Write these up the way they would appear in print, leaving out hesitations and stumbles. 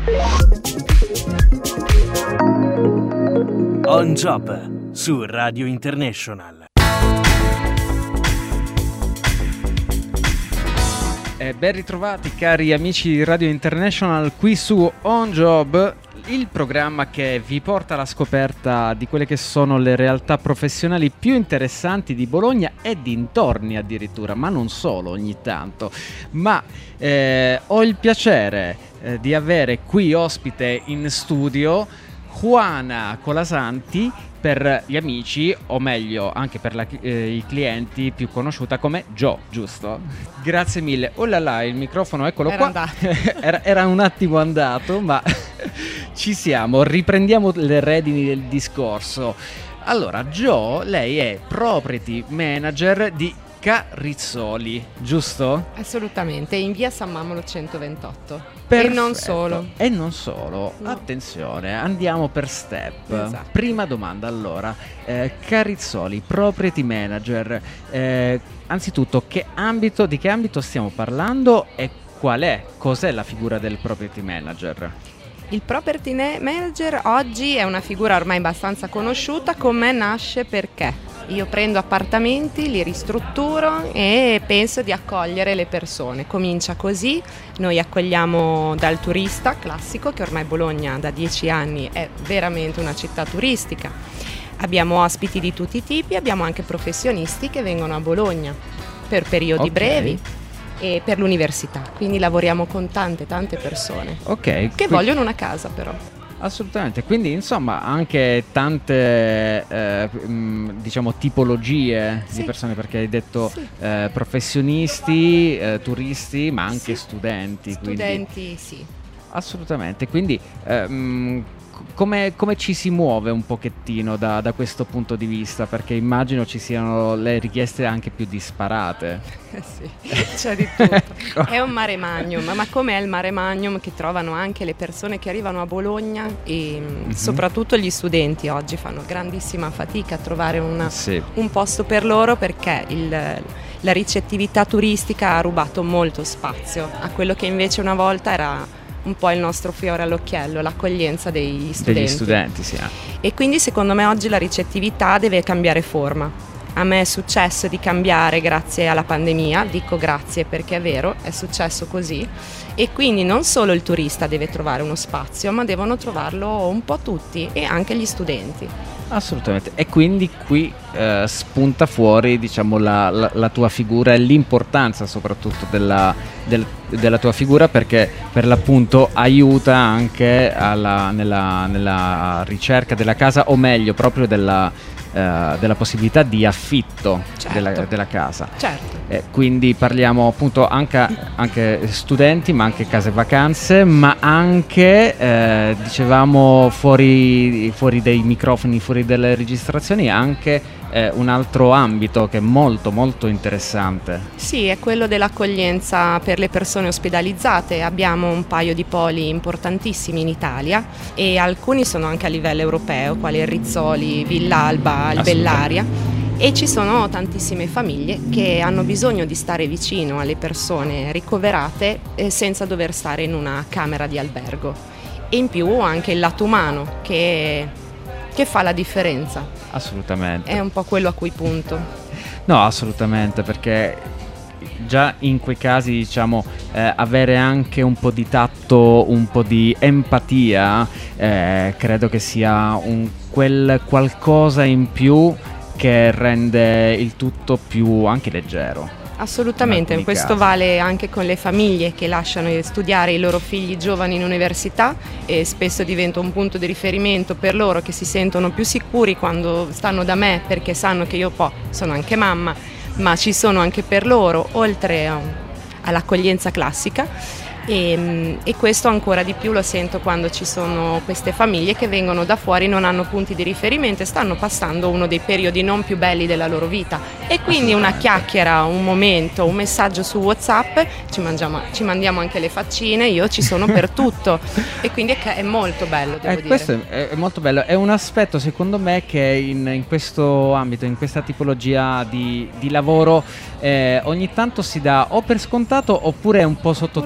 On Job su Radio International. Ben ritrovati cari amici di Radio International qui su On Job, il programma che vi porta alla scoperta di quelle che sono le realtà professionali più interessanti di Bologna e dintorni addirittura, ma non solo ogni tanto. Ma ho il piacere di avere qui ospite in studio Juana Colasanti, per gli amici, o meglio anche per i clienti, più conosciuta come Jo, giusto? Grazie mille. Oh là là, il microfono, eccolo qua. Era un attimo andato, ma ci siamo. Riprendiamo le redini del discorso. Allora, Jo, lei è property manager di Carrizzoli, giusto? Assolutamente, in via San Mamolo 128. Perfetto. E non solo. No. Attenzione, andiamo per step. Esatto. Prima domanda, allora, Carrizzoli, property manager, anzitutto di che ambito stiamo parlando e cos'è la figura del property manager? Il property manager oggi è una figura ormai abbastanza conosciuta. Con me nasce perché io prendo appartamenti, li ristrutturo e penso di accogliere le persone. Comincia così, noi accogliamo dal turista classico, che ormai Bologna da 10 anni è veramente una città turistica. Abbiamo ospiti di tutti i tipi, abbiamo anche professionisti che vengono a Bologna per periodi brevi e per l'università, quindi lavoriamo con tante persone che vogliono una casa però. Assolutamente, quindi insomma anche tante diciamo tipologie di persone, perché hai detto professionisti, turisti, ma anche studenti. Studenti, sì. Assolutamente, quindi come ci si muove un pochettino da questo punto di vista? Perché immagino ci siano le richieste anche più disparate. Sì, c'è di tutto. Ecco. È un mare magnum, ma com'è il mare magnum che trovano anche le persone che arrivano a Bologna e soprattutto gli studenti oggi fanno grandissima fatica a trovare un posto per loro, perché la ricettività turistica ha rubato molto spazio a quello che invece una volta era un po' il nostro fiore all'occhiello, l'accoglienza degli studenti. Sì. E quindi secondo me oggi la ricettività deve cambiare forma. A me è successo di cambiare grazie alla pandemia, dico grazie perché è vero, è successo così, e quindi non solo il turista deve trovare uno spazio, ma devono trovarlo un po' tutti e anche gli studenti. Assolutamente, e quindi qui spunta fuori, diciamo, la tua figura e l'importanza soprattutto della tua figura, perché per l'appunto aiuta anche nella ricerca della casa, o meglio proprio della possibilità di affitto della casa. Certo. Quindi parliamo appunto anche studenti, ma anche case vacanze, ma anche dicevamo fuori dei microfoni, fuori dalle registrazioni, anche un altro ambito che è molto molto interessante. Sì, è quello dell'accoglienza per le persone ospedalizzate. Abbiamo un paio di poli importantissimi in Italia e alcuni sono anche a livello europeo, quali il Rizzoli, Villalba, il Bellaria, e ci sono tantissime famiglie che hanno bisogno di stare vicino alle persone ricoverate senza dover stare in una camera di albergo. E in più anche il lato umano che fa la differenza. Assolutamente. È un po' quello a cui punto. No, assolutamente, perché già in quei casi, diciamo, avere anche un po' di tatto, un po' di empatia, credo che sia quel qualcosa in più che rende il tutto più anche leggero. Assolutamente, questo vale anche con le famiglie che lasciano studiare i loro figli giovani in università, e spesso diventa un punto di riferimento per loro, che si sentono più sicuri quando stanno da me, perché sanno che io sono anche mamma, ma ci sono anche per loro, oltre all'accoglienza classica. E questo ancora di più lo sento quando ci sono queste famiglie che vengono da fuori, non hanno punti di riferimento e stanno passando uno dei periodi non più belli della loro vita, e quindi una chiacchiera, un momento, un messaggio su WhatsApp, ci mandiamo anche le faccine, io ci sono per tutto, e quindi è molto bello, devo dire. Questo è molto bello, è un aspetto secondo me che in questo ambito, in questa tipologia di lavoro ogni tanto si dà o per scontato oppure è un po' sotto traccia.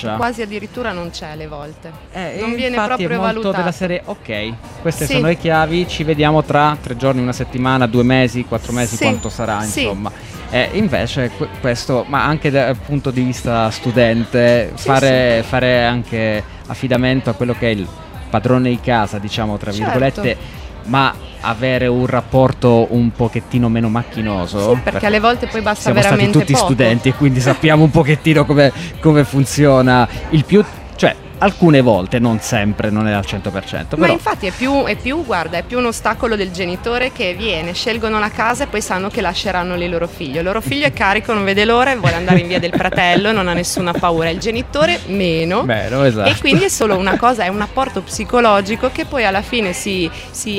faccia. Quasi addirittura non c'è alle volte. Non viene infatti proprio è molto valutato. della serie, ok, queste sono le chiavi, ci vediamo tra 3 giorni, una settimana, 2 mesi, 4 mesi, quanto sarà, insomma. Invece questo, ma anche dal punto di vista studente, fare anche affidamento a quello che è il padrone di casa, diciamo, tra virgolette, ma avere un rapporto un pochettino meno macchinoso, perché alle volte poi basta siamo veramente stati tutti poco. studenti e quindi sappiamo un pochettino come funziona il più, cioè alcune volte, non sempre, non è al 100%. Ma però infatti è più un ostacolo del genitore che viene, scelgono la casa e poi sanno che lasceranno lì il loro figlio. Il loro figlio è carico, non vede l'ora e vuole andare in via del fratello, non ha nessuna paura. Il genitore meno, esatto. E quindi è solo una cosa, è un apporto psicologico che poi alla fine si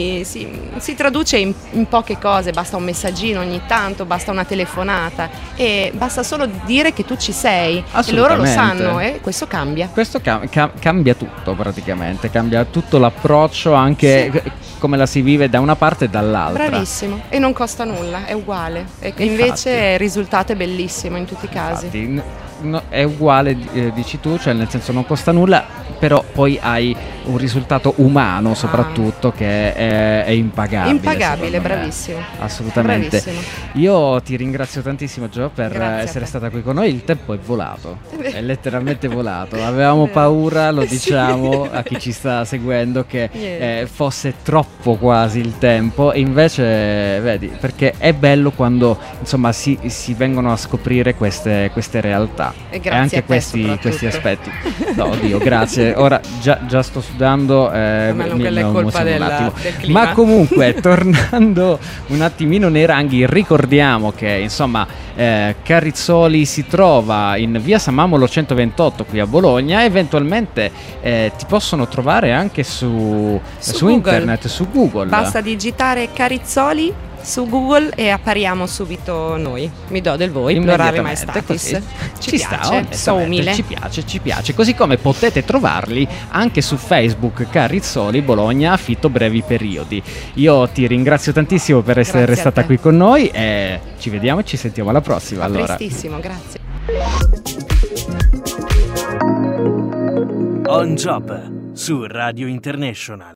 traduce in poche cose. Basta un messaggino ogni tanto, basta una telefonata e basta solo dire che tu ci sei e loro lo sanno e questo cambia. Questo cambia tutto praticamente, cambia tutto l'approccio, anche come la si vive da una parte e dall'altra. Bravissimo, e non costa nulla, è uguale, e invece il risultato è bellissimo in tutti i casi. Infatti, è uguale, dici tu, cioè nel senso non costa nulla, però poi hai un risultato umano soprattutto che è impagabile. Bravissimo. Assolutamente. Bravissimo. Io ti ringrazio tantissimo, Gio, per Grazie essere a te. stata qui con noi. Il tempo è volato, è letteralmente volato. Avevamo paura, lo diciamo a chi ci sta seguendo, che fosse troppo quasi il tempo, e invece vedi, perché è bello quando insomma si vengono a scoprire queste realtà e anche questi aspetti. No, oddio, grazie. Ora già sto sudando, non quella è colpa del clima. Ma comunque, tornando un attimino nei ranghi, ricordiamo che insomma Carrizzoli si trova in via San Mamolo 128 qui a Bologna. Eventualmente ti possono trovare anche su internet, su Google. Basta digitare Carrizzoli su Google e appariamo subito noi. Mi do del voi, plurale maestatis. Ci piace, so umile. Ci piace. Così come potete trovarli anche su Facebook, Carrizzoli Bologna affitto brevi periodi. Io ti ringrazio tantissimo per essere stata qui con noi e ci vediamo e ci sentiamo alla prossima. A prestissimo, grazie. On Job su Radio International.